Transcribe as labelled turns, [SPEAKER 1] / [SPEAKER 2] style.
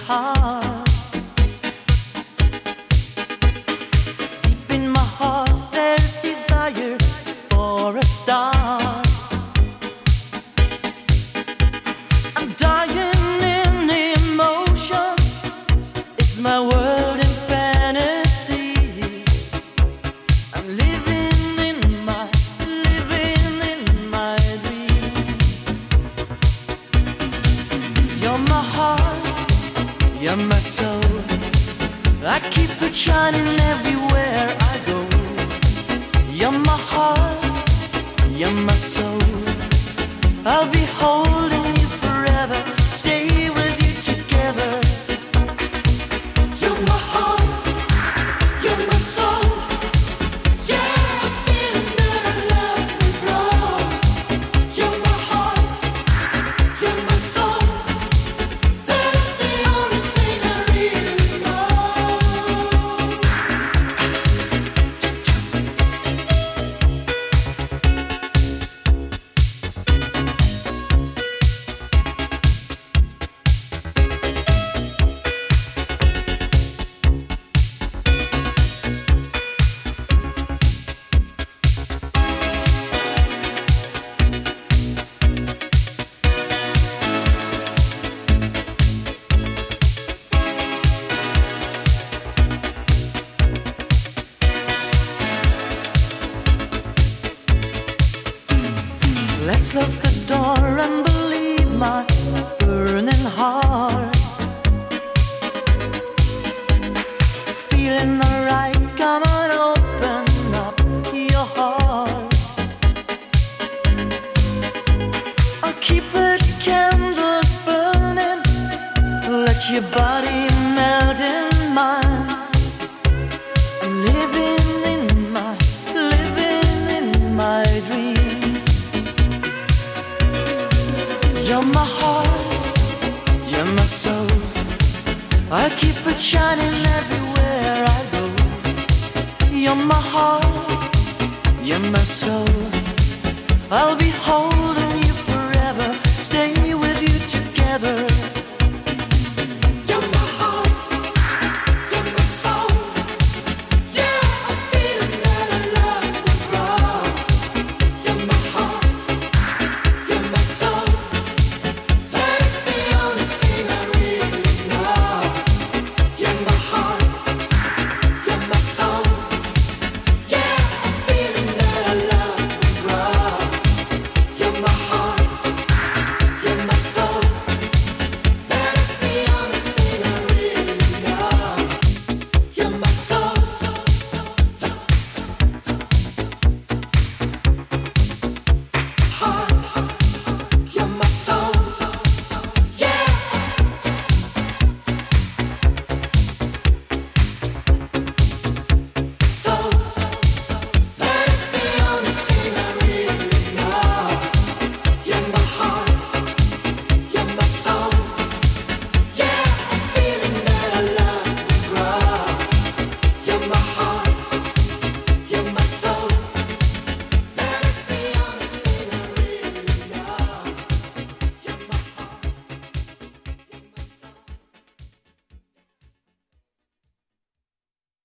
[SPEAKER 1] heart. Deep in my heart there's desire for a star. I'm dying in emotion. It's my world in fantasy. I'm living in my dream. You're my heart, you're my soul. I keep it shining everywhere I go. You're my heart, you're my soul. I'll be holding you forever, stay with you together. You're my heart, you're my soul. Yeah, I'm feeling that our love will grow. You're my heart, you're my soul. That is the only thing I really know. Let's close the door and believe my burning heart. Feeling alright, come on, open up your heart. I'll keep the candles burning, let your body melt in mine. I'm living in my dreams. You're my heart, you're my soul. I'll keep it shining everywhere I go. You're my heart, you're my soul. I'll be holding